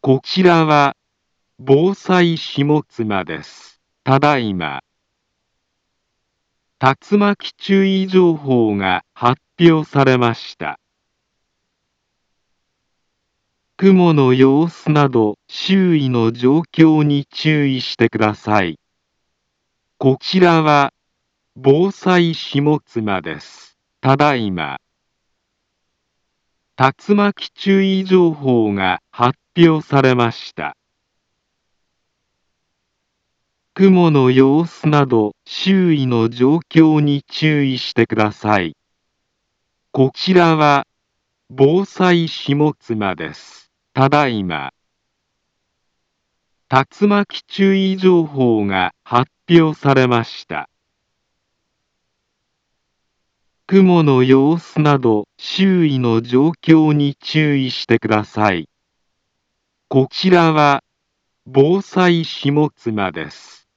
こちらは防災下妻です。ただいま、竜巻注意情報が発表されました。雲の様子など周囲の状況に注意してください。こちらは防災下妻です。ただいま、竜巻注意情報が発表されました。雲の様子など周囲の状況に注意してください。こちらは防災下妻です。ただいま、竜巻注意情報が発表されました。雲の様子など周囲の状況に注意してください。こちらは防災下妻です。